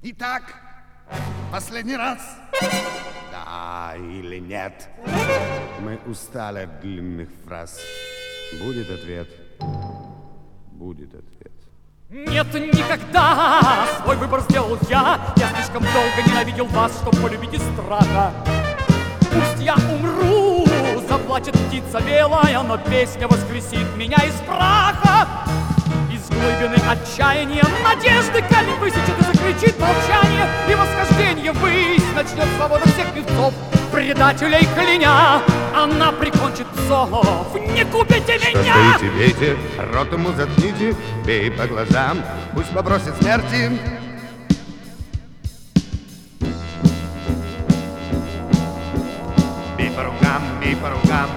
Итак, последний раз. Да или нет? Мы устали от длинных фраз. Будет ответ. Будет ответ. Нет, никогда свой выбор сделал я. Я слишком долго ненавидел вас, чтоб полюбить из страха. Пусть я умру, заплачет птица белая, но песня воскресит меня из праха. Из глубины отчаяния надежды камень высечет и закричит молчание, и восхождение ввысь начнет свобода всех певцов, предателей кляня. Она прикончит псов. Не купите меня! Что стоите, бейте, рот ему заткните, бей по глазам, пусть попросит смерти. Бей по рукам,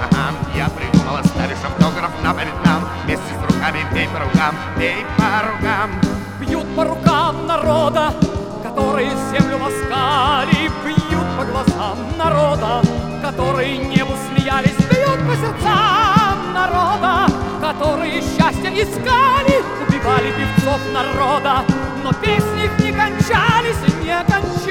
я придумал, оставишь автограф на нам. Вместе с руками бей по рукам, бей по рукам. Бьют по рукам народа, которые землю ласкали, бьют по глазам народа, которые небу смеялись, бьют по сердцам народа, которые счастье искали, убивали певцов народа, но песни их не кончались, не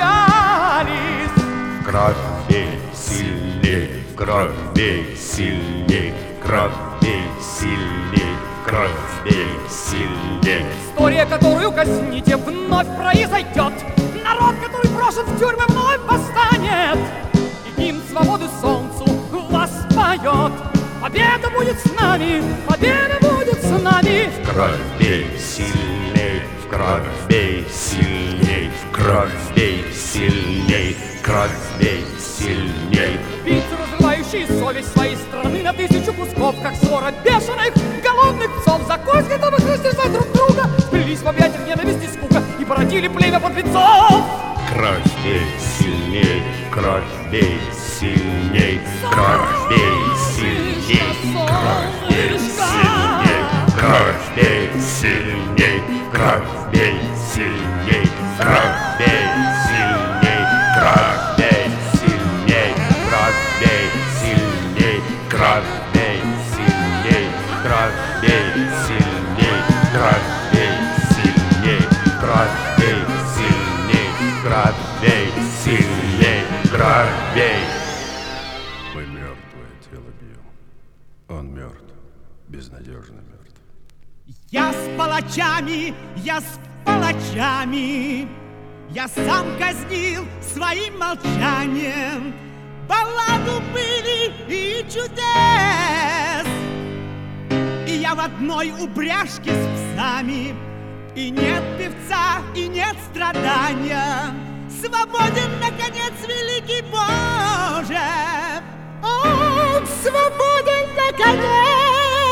кончались. В кровь бей сильней, в кровь бей сильней, в кровь бей сильней, в кровь бей сильней. История, которую казните, вновь произойдет. Народ, который брошен в тюрьмы, вновь восстанет. И гимн свободы солнцу воспоет. Победа будет с нами, победа будет с нами. В кровь бей сильней, в кровь бей сильней, в кровь бей сильней, в кровь бей сильней. Убийцы, разрывающие совесть своей страны на тысячу кусков, как свора бешеных голодных псов, за кость готовых растерзать друг друга, сплелись в объятиях ненависти и скука и породили племя подлецов. Кровь бей сильней, кровь бей сильней, кровь бей сильней, кровь бей сильней, кровь бей сильней, кровь бей сильней, кровь бей сильней, кровь бей сильней, кровь бей сильней, кровь бей сильней, кровь бей сильней, кровь бей сильней, кровь бей сильней, кровь бей сильней, кровь бей. Мы мертвое тело бьем. Он мертв, безнадежно мертв. Я с палачами, я с палачами, я сам казнил своим молчанием балладу пыли и чудес. И я в одной упряжке с псами, и нет певца, и нет страдания. Свободен, наконец, великий Боже! Он свободен, наконец!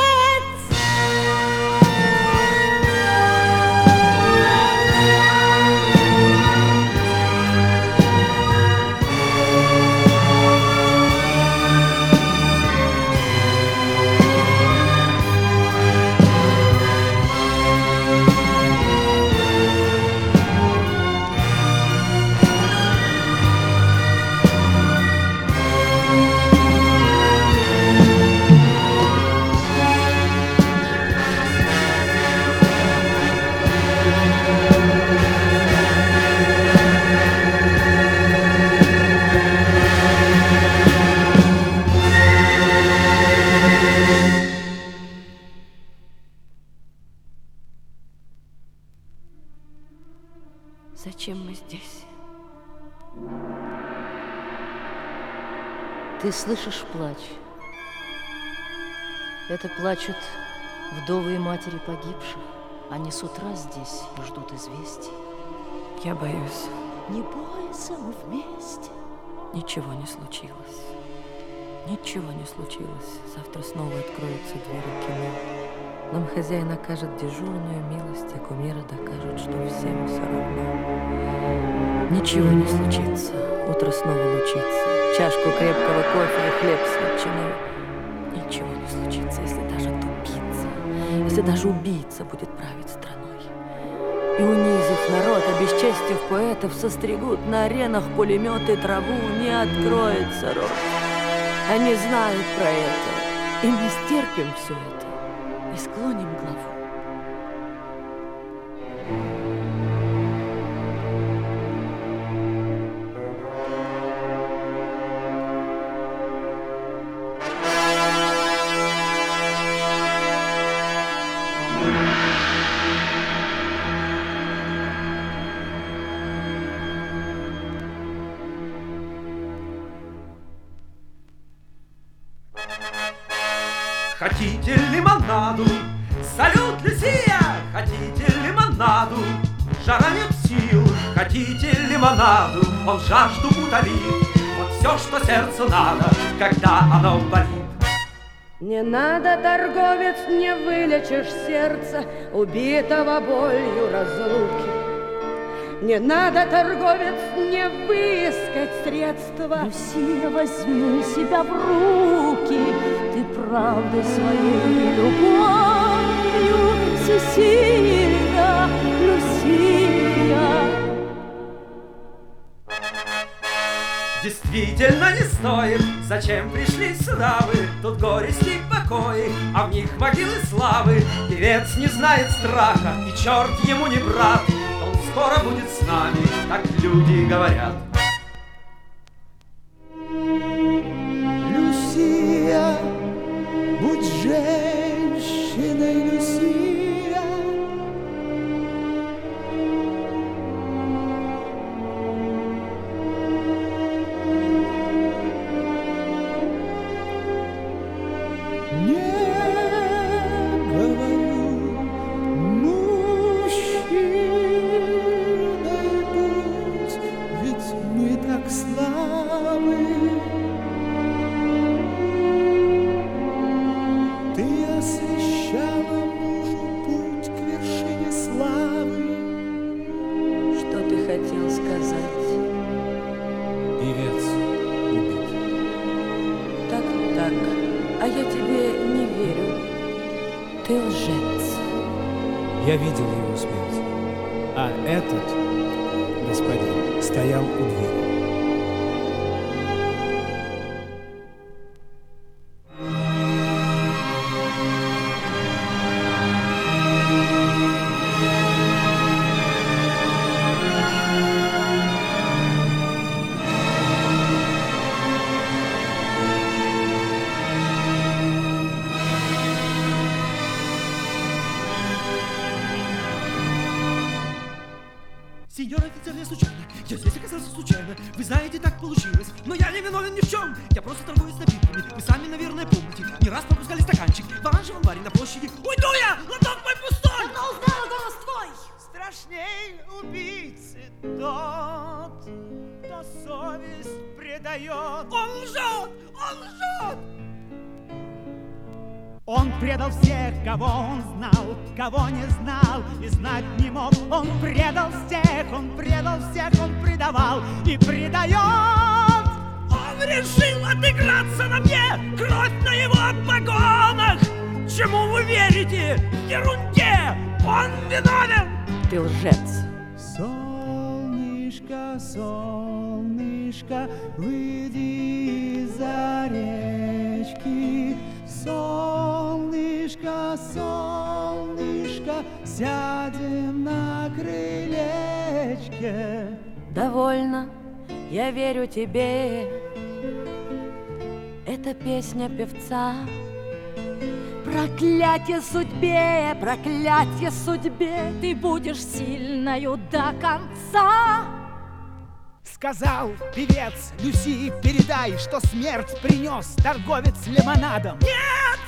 Зачем мы здесь? Ты слышишь плач? Это плачут вдовы и матери погибших. Они с утра здесь и ждут известий. Я боюсь. Не бойся, мы вместе. Ничего не случилось. Ничего не случилось. Завтра снова откроются двери кино. Нам хозяин окажет дежурную милость, а кумира докажут, что всем все равно. Ничего не случится. Утро снова лучится. Чашку крепкого кофе и хлеб с ветчиной. Ничего не случится, если даже тупица, если даже убийца будет править страной. И унизив народ, обесчестив поэтов, состригут на аренах пулеметы траву, не откроется рот. Они знают про это, и мы стерпим все это и склоним главу. Хотите лимонаду, он жажду утолит. Вот все, что сердцу надо, когда оно болит. Не надо, торговец, не вылечишь сердце, убитого болью разлуки. Не надо, торговец, не выискать средства. Люсия, возьми себя в руки, ты правдой своей любовью всесильна, Люсия. Действительно не стоит, зачем пришли сюда вы? Тут горести и покои, а в них могилы славы. Певец не знает страха, и черт ему не брат. Он скоро будет с нами, так люди говорят. Люсия, будь женщиной, Люсия. Я видел его смерть, а этот господин стоял у двери. Сеньор офицер, я случайно. Я здесь оказался случайно. Вы знаете, так получилось. Но я не виновен ни в чем. Я просто торгую с напитками. Вы сами, наверное, помните. Не раз пропускали стаканчик в оранжевом баре на площади. Уйду я! Лоток мой пустой! Она узнала голос твой! Страшней убийцы тот, кто совесть предает. Он лжет! Он лжет! Он предал всех, кого он знал, кого не знал и знать не мог. Он предал всех, он предавал и предает. Он решил отыграться на мне, кровь на его погонах. Чему вы верите? Ерунде! Он виновен! Ты лжец. Солнышко, солнышко, выйди из-за речки. Солнышко, солнышко, сядем на крылечке. Довольно, я верю тебе. Это песня певца. Проклятие судьбе, проклятие судьбе, ты будешь сильною до конца. Сказал певец Люсии, передай, что смерть принес торговец лимонадом. Нет!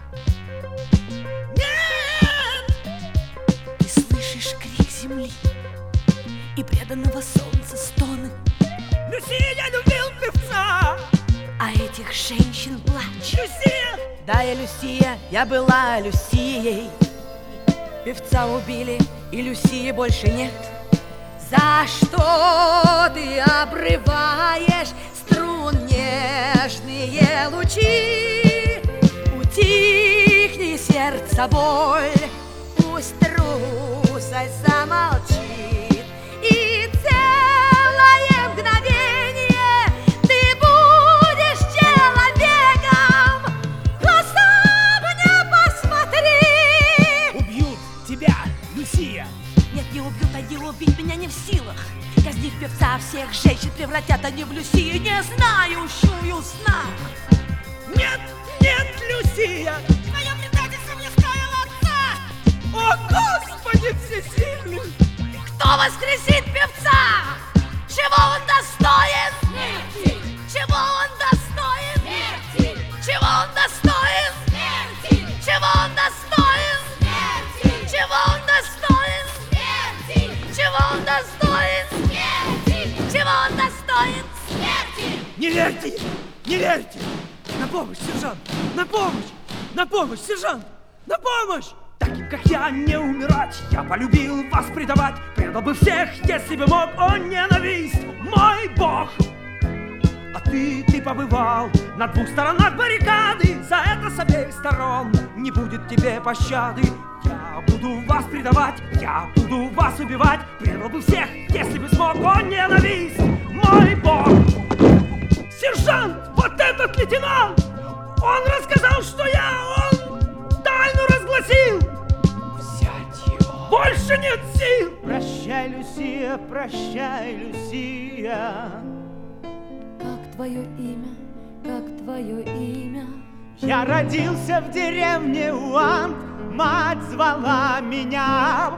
Нет! Ты слышишь крик земли и преданного солнца стоны. Люсия, я любил певца! А этих женщин плач. Люсия! Да, я Люсия, я была Люсией. Певца убили, и Люсии больше нет. За что ты обрываешь струн нежные лучи? Утихни, сердце, боль, пусть трусость замолчит. И целое мгновение ты будешь человеком. В глаза мне посмотри. Убьют тебя, Люсия! Нет, не убьют, они убить меня не в силах. Казнив певца, всех женщин превратят они в Люсию, не знающую сна. Нет, нет, Люсия! Твое предательство мне стоило отца! О, Господи всесильный! Кто воскресит певца? Чего он достоин? Смерти! Чего он достоин? Смерти! Чего он достоин? Смерти! Чего он достоин? Смерти! Чего он достоин? Смерти! Чего он достоин? Смерти! Не верьте ей! Не верьте! На помощь, сержант! На помощь! На помощь, сержант! На помощь! Таким, как я, не умирать. Я полюбил вас предавать. Предал бы всех, если бы мог. О, ненависть, мой бог! А ты побывал на двух сторонах баррикады. За это с обеих сторон не будет тебе пощады. Я буду вас предавать, я буду вас убивать. Предал бы всех, если бы смог. О, ненависть, мой бог! Сержант, вот этот лейтенант! Он рассказал, что он тайну разгласил! Взять его! Больше нет сил! Прощай, Люсия, прощай, Люсия. Как твое имя, как твое имя? Я родился в деревне Уант, мать звала меня.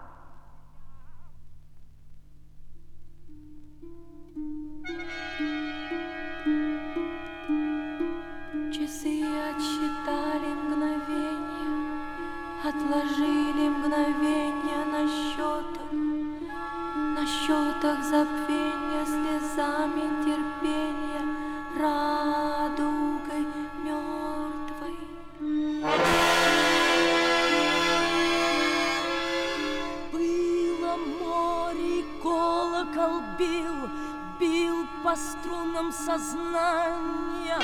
Часы отсчитали мгновенья, отложили мгновенья на счетах забвенья, слезами терпенья, радугой мертвой. Было море, колокол бил по струнам сознания,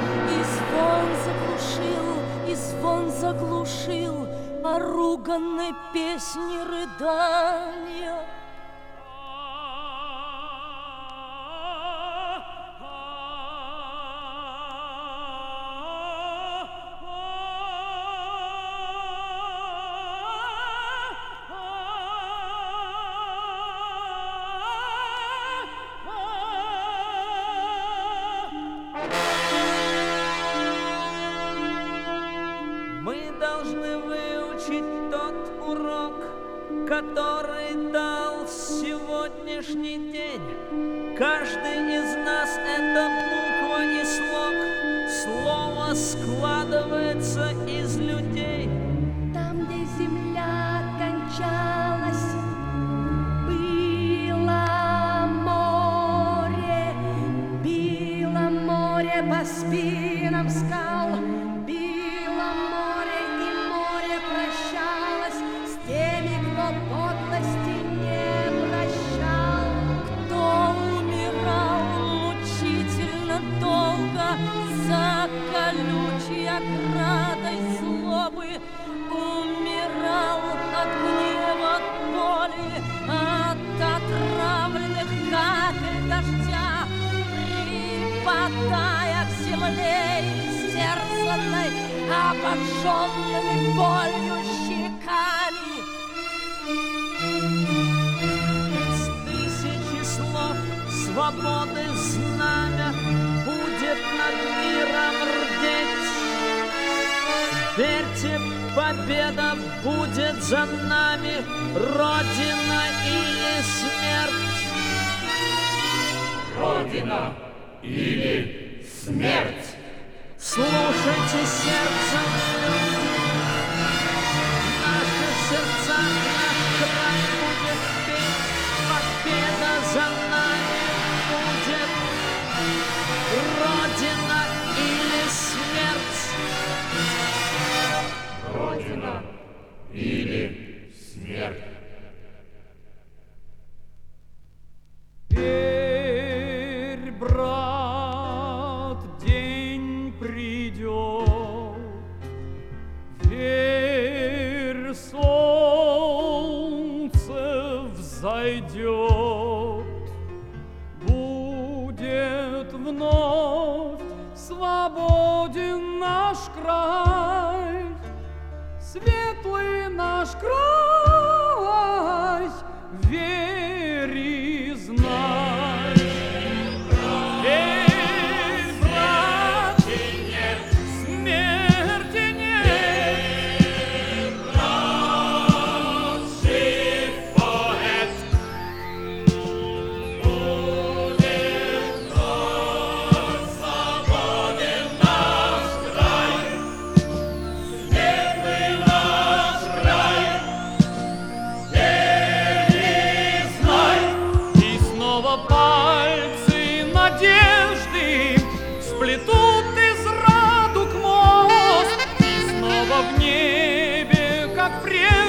и звон заглушил поруганной песни рыдания. Который дал сегодняшний день. Каждый из нас — это буква и слог. Слово складывается из людей. Там, где земля кончалась, било море по спинам скал, било море, и море прощалось с теми, кто подлости не прощал. Кто умирал мучительно долго за колючей оградой злобы, умирал от гнева, от боли, от отравленных капель дождя, припадая к земле истерзанной, обожженными болью щеками. Из тысячи слов свободы знамя будет над миром рдеть. Верьте, победа будет за нами, Родина или смерть. Родина или смерть. Слушайте сердцем, люди, наши сердца, наш край будет петь, победа за нами будет. Родина или смерть. Родина или смерть. Верь, брат, день придет, верь, солнце взойдет, будет вновь свободен наш край, светлый наш край, верь и знай. Верь, брат, смерти нет. Брат, жив поэт.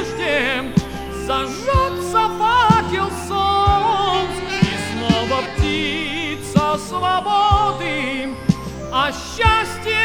прежде зажжется факел солнц, и снова птица свободы о счастье